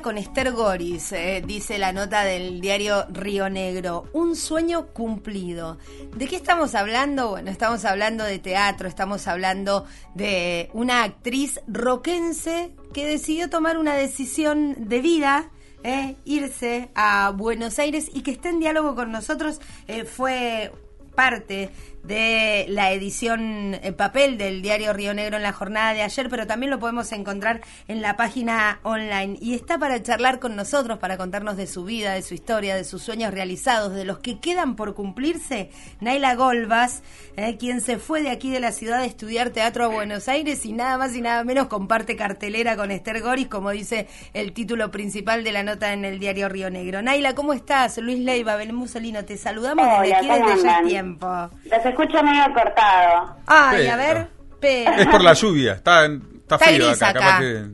con Esther Goris, dice la nota del diario Río Negro. Un sueño cumplido. ¿De qué estamos hablando? Bueno, estamos hablando de teatro, estamos hablando de una actriz roquense que decidió tomar una decisión de vida, irse a Buenos Aires y que está en diálogo con nosotros. Fue parte de la edición papel del diario Río Negro en la jornada de ayer, pero también lo podemos encontrar en la página online. Y está para charlar con nosotros, para contarnos de su vida, de su historia, de sus sueños realizados, de los que quedan por cumplirse, Nayla Golbas, quien se fue de aquí de la ciudad a estudiar teatro a Buenos Aires y nada más y nada menos comparte cartelera con Esther Goris, como dice el título principal de la nota en el diario Río Negro. Nayla, ¿cómo estás? Luis Leiva, Belén Musolino, te saludamos desde aquí, desde ya tiempo. Los escucho medio cortado. Ay, pero, a ver, pero... Es por la lluvia, está frío gris acá. capaz que...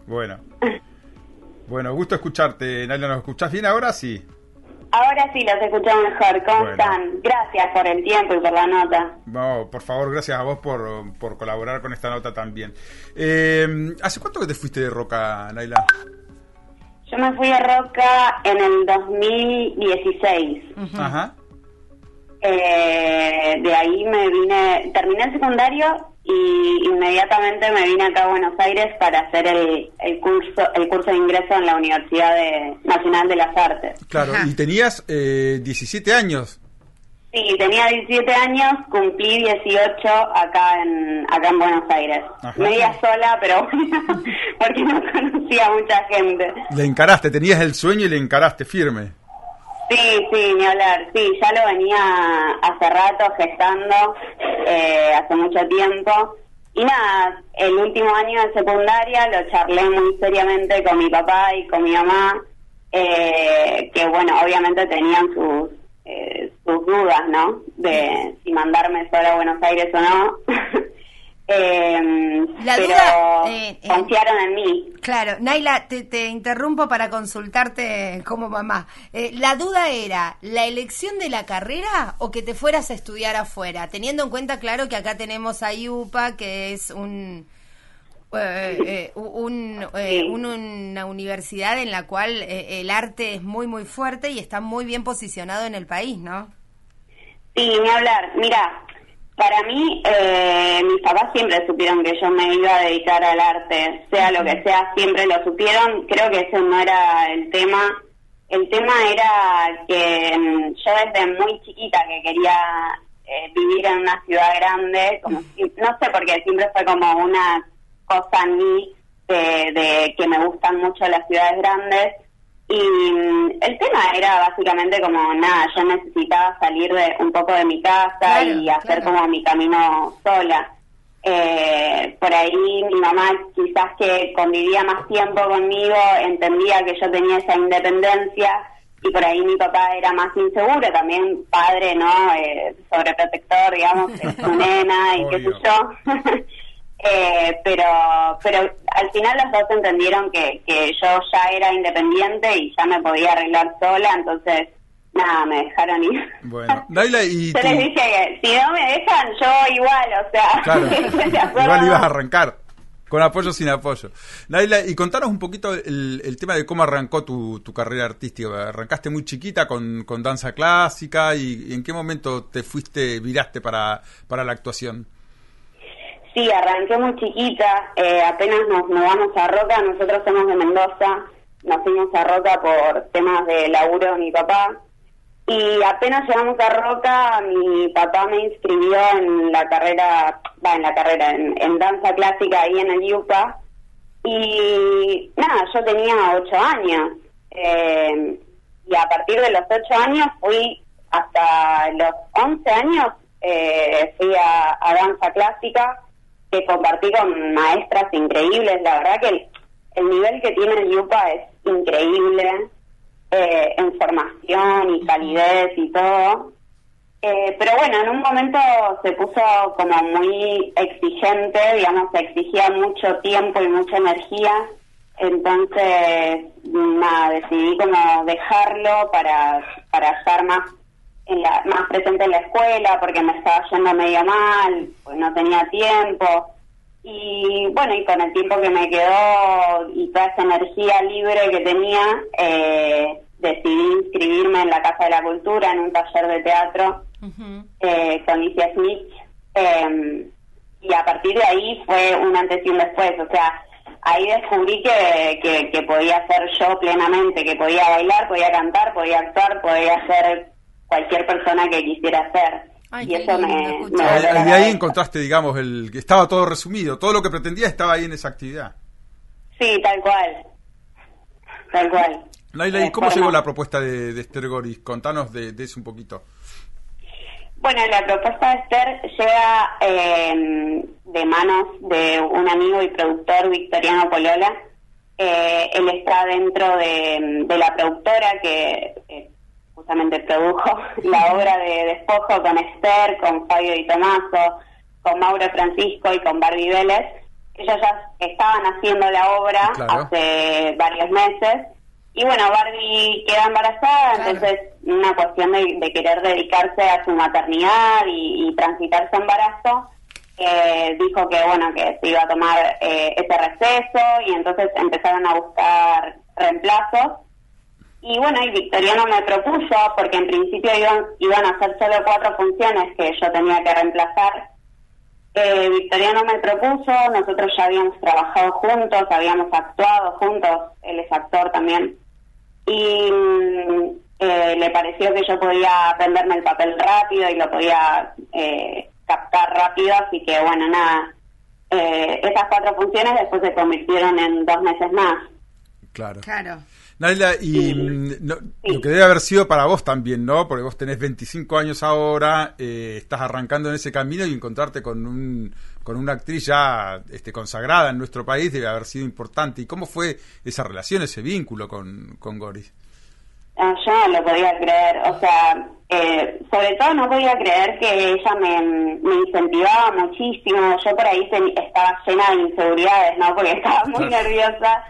Bueno, gusto escucharte, Nayla. ¿Nos escuchás bien ahora? Sí. Ahora sí los escucho mejor. ¿Cómo están? Gracias por el tiempo y por la nota. No, por favor, gracias a vos por colaborar con esta nota también. ¿Hace cuánto que te fuiste de Roca, Nayla? Yo me fui de Roca en el 2016. Uh-huh. Ajá. De ahí me vine, terminé el secundario y inmediatamente me vine acá a Buenos Aires para hacer el curso de ingreso en la Universidad Nacional de las Artes. Claro, Ajá. Y tenías 17 años. Sí, tenía 17 años, cumplí 18 acá en Buenos Aires. Ajá. Media sola, pero bueno, porque no conocía a mucha gente. Le encaraste, tenías el sueño y le encaraste firme. Sí, ni hablar. Sí, ya lo venía hace rato gestando, hace mucho tiempo. Y nada, el último año de secundaria lo charlé muy seriamente con mi papá y con mi mamá, que bueno, obviamente tenían sus dudas, ¿no? De si mandarme sola a Buenos Aires o no. Pero confiaron en mí. Claro, Nayla, te interrumpo para consultarte como mamá. ¿La duda era la elección de la carrera o que te fueras a estudiar afuera? Teniendo en cuenta, claro, que acá tenemos a IUPA, que es una universidad en la cual el arte es muy, muy fuerte y está muy bien posicionado en el país, ¿no? Sí, ni hablar. Mira, para mí, mis papás siempre supieron que yo me iba a dedicar al arte, sea lo que sea, siempre lo supieron. Creo que ese no era el tema. El tema era que yo desde muy chiquita que quería vivir en una ciudad grande, como no sé por qué, siempre fue como una cosa en mí de que me gustan mucho las ciudades grandes. Y el tema era básicamente como, nada, yo necesitaba salir un poco de mi casa y hacer como mi camino sola. Por ahí mi mamá, quizás que convivía más tiempo conmigo, entendía que yo tenía esa independencia, y por ahí mi papá era más inseguro, también padre, ¿no? Sobreprotector, digamos, de su nena y qué sé yo. Pero al final los dos entendieron que yo ya era independiente y ya me podía arreglar sola, entonces nada, me dejaron ir. Bueno, Nayla, y yo les dije que si no me dejan, yo igual, o sea, claro, igual ibas a arrancar, con apoyo o sin apoyo. Nayla, y contanos un poquito el tema de cómo arrancó tu carrera artística. Arrancaste muy chiquita con danza clásica, y en qué momento te viraste para la actuación. Sí, arranqué muy chiquita, apenas nos mudamos a Roca, nosotros somos de Mendoza, nos fuimos a Roca por temas de laburo de mi papá, y apenas llegamos a Roca, mi papá me inscribió en danza clásica ahí en el IUPA, y nada, yo tenía 8 años, y a partir de los 8 años fui hasta los 11 años, fui a danza clásica, que compartí con maestras increíbles. La verdad que el nivel que tiene el IUPA es increíble, en formación y calidez y todo. Pero bueno, en un momento se puso como muy exigente, digamos, se exigía mucho tiempo y mucha energía. Entonces, nada, decidí como dejarlo para estar más presente en la escuela, porque me estaba yendo medio mal, pues no tenía tiempo, Y bueno, y con el tiempo que me quedó y toda esa energía libre que tenía, decidí inscribirme en la Casa de la Cultura en un taller de teatro con Licia Smith. Y a partir de ahí fue un antes y un después. O sea, ahí descubrí que podía ser yo plenamente, que podía bailar, podía cantar, podía actuar, podía ser cualquier persona que quisiera ser. Ay, y eso de ahí encontraste, digamos, que estaba todo resumido, todo lo que pretendía estaba ahí en esa actividad. Sí, tal cual. Nayla, ¿y cómo llegó la propuesta de Esther Goris? Contanos de eso un poquito. Bueno, la propuesta de Esther llega de manos de un amigo y productor, Victoriano Polola. Él está dentro de la productora que justamente produjo la obra de Despojo con Esther, con Fabio Di Tomaso, con Mauro Francisco y con Barbie Vélez. Ellos ya estaban haciendo la obra hace varios meses. Y bueno, Barbie queda embarazada, entonces una cuestión de querer dedicarse a su maternidad y transitar su embarazo, dijo que bueno, que se iba a tomar ese receso, y entonces empezaron a buscar reemplazos. Y bueno, y Victoriano me propuso, porque en principio iban a ser solo 4 funciones que yo tenía que reemplazar. Victoriano me propuso, nosotros ya habíamos trabajado juntos, habíamos actuado juntos, él es actor también, y le pareció que yo podía aprenderme el papel rápido y lo podía captar rápido, así que bueno, nada, esas 4 funciones después se convirtieron en 2 meses más. Claro. Nayla, y lo que debe haber sido para vos también, ¿no? Porque vos tenés 25 años ahora, estás arrancando en ese camino, y encontrarte con una actriz ya consagrada en nuestro país debe haber sido importante. ¿Y cómo fue esa relación, ese vínculo con Goris? Yo no lo podía creer, o sea, sobre todo no podía creer que ella me incentivaba muchísimo. Yo por ahí estaba llena de inseguridades, ¿no? Porque estaba muy nerviosa.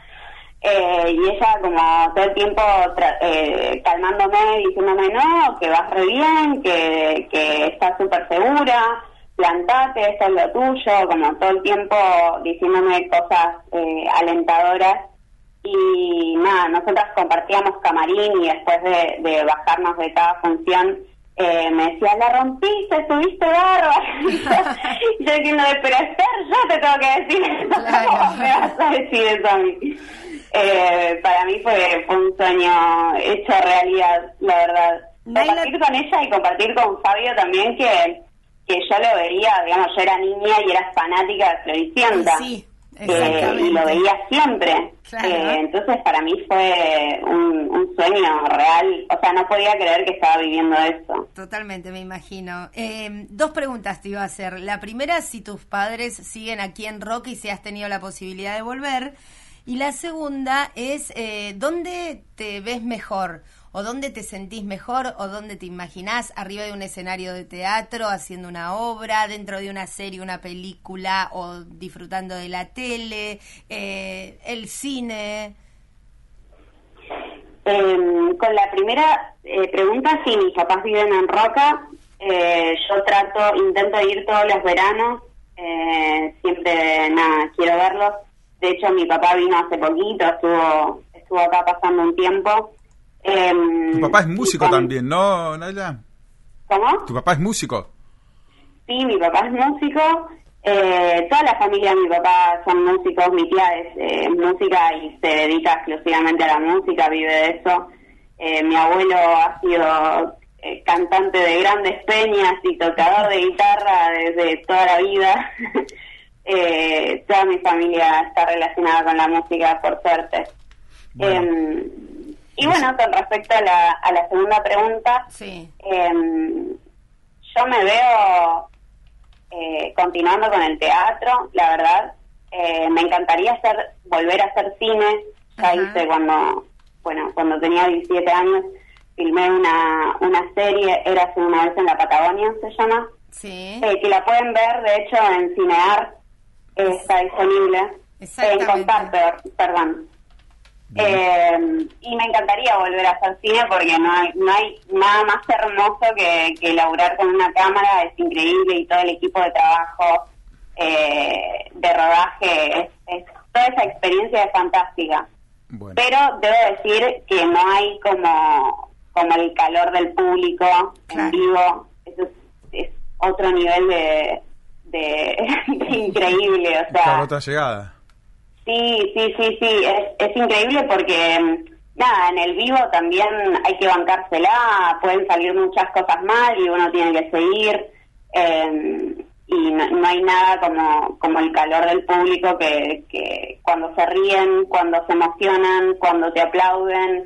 Y ella como todo el tiempo calmándome, diciéndome no, que vas re bien, que estás súper segura, plantate, esto es lo tuyo, como todo el tiempo diciéndome cosas alentadoras. Y nada, nosotras compartíamos camarín, y después de bajarnos de cada función me decía, la rompiste, estuviste bárbara. Yo diciendo, pero Esther, yo te tengo que decir eso. ¿Cómo me vas a decir eso a mí? Para mí fue un sueño hecho realidad, la verdad. Compartir con ella y compartir con Fabio también, que yo lo veía, digamos, yo era niña y era fanática de Floricienta. Sí, y lo veía siempre. Claro. Entonces para mí fue un sueño real, o sea, no podía creer que estaba viviendo eso. Totalmente, me imagino. 2 preguntas te iba a hacer. La primera, si tus padres siguen aquí en Roca y si has tenido la posibilidad de volver. Y la segunda es, ¿dónde te ves mejor? ¿O dónde te sentís mejor? ¿O dónde te imaginás? ¿Arriba de un escenario de teatro, haciendo una obra, dentro de una serie, una película, o disfrutando de la tele, el cine? Con la primera pregunta, sí, mis papás viven en Roca. Yo intento ir todos los veranos. Siempre, quiero verlos. De hecho, mi papá vino hace poquito, estuvo acá pasando un tiempo. Tu papá es músico también, ¿no, Nayla? ¿Cómo? ¿Tu papá es músico? Sí, mi papá es músico. Toda la familia de mi papá son músicos. Mi tía es música y se dedica exclusivamente a la música, vive de eso. Mi abuelo ha sido cantante de grandes peñas y tocador de guitarra desde toda la vida. Toda mi familia está relacionada con la música, por suerte. Bueno. Y bueno, con respecto a la segunda pregunta, sí. Yo me veo continuando con el teatro, la verdad. Me encantaría volver a hacer cine. Ya hice cuando tenía 17 años, filmé una serie, Érase una vez en la Patagonia, se llama. Sí. Que la pueden ver, de hecho, en Cinear. Está disponible en Contar, perdón. Y me encantaría volver a hacer cine, porque no hay nada más hermoso que laburar con una cámara. Es increíble, y todo el equipo de trabajo de rodaje, toda esa experiencia es fantástica. Bueno. Pero debo decir que no hay como el calor del público en vivo. Eso es otro nivel de increíble, o sea. Claro, otra llegada. Sí, es increíble porque nada, en el vivo también hay que bancársela, pueden salir muchas cosas mal y uno tiene que seguir, y no hay nada como el calor del público que cuando se ríen, cuando se emocionan, cuando te aplauden,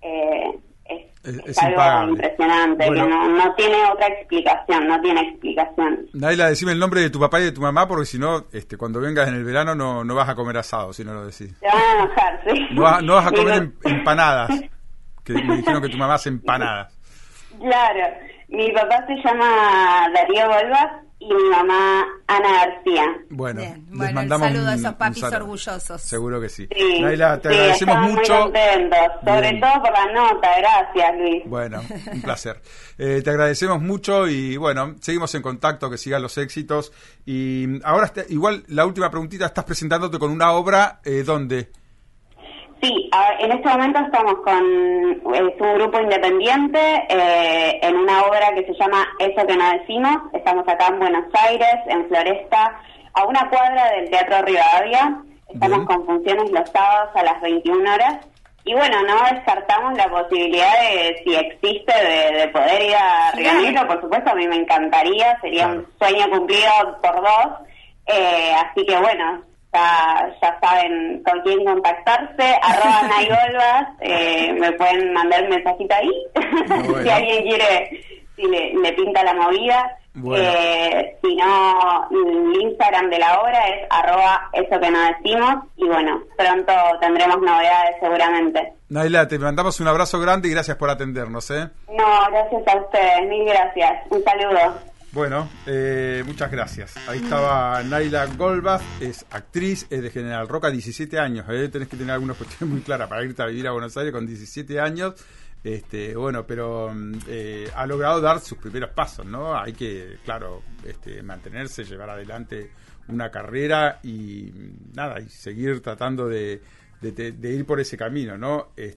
es algo impagable. Impresionante, Bueno. que no tiene otra explicación, no tiene explicación. Naila, decime el nombre de tu papá y de tu mamá, porque si no, cuando vengas en el verano no vas a comer asado, si no lo decís. Te van a enojar, sí. No vas a comer empanadas, que me dijeron que tu mamá hace empanadas. Claro, mi papá se llama Darío Golbas y mi mamá Ana García. Bueno, Bien, les bueno, mandamos un saludo a esos un papis saludo. orgullosos. Seguro que sí. Sí, Naila, te sí, agradecemos estaban mucho. Muy contentos, sobre Bien. todo por la nota, gracias Luis. Bueno, un placer. Te agradecemos mucho y bueno, seguimos en contacto, que sigan los éxitos. Y ahora, igual, la última preguntita, estás presentándote con una obra, ¿dónde? Sí, en este momento estamos es un grupo independiente en una obra que se llama Eso que no decimos. Estamos acá en Buenos Aires, en Floresta, a una cuadra del Teatro Rivadavia. Estamos Bien. con funciones los sábados a las 21 horas. Y bueno, no descartamos la posibilidad de, si existe, de poder ir a Río Negro. Por supuesto, a mí me encantaría, sería un sueño cumplido por dos. Así que bueno, ya saben con quién contactarse, @naigolbas, me pueden mandar un mensajito ahí, Bueno. si alguien quiere, si le pinta la movida. Bueno. Si no, el Instagram de la obra es @eso que no decimos, y bueno, pronto tendremos novedades seguramente. Naila, te mandamos un abrazo grande y gracias por atendernos, No, gracias a ustedes, mil gracias, un saludo. Bueno, muchas gracias. Ahí estaba Naila Golbas, es actriz, es de General Roca, 17 años. Tenés que tener alguna cuestión muy clara para irte a vivir a Buenos Aires con 17 años. Bueno, pero ha logrado dar sus primeros pasos, ¿no? Hay que, claro, mantenerse, llevar adelante una carrera y nada, y seguir tratando de ir por ese camino, ¿no?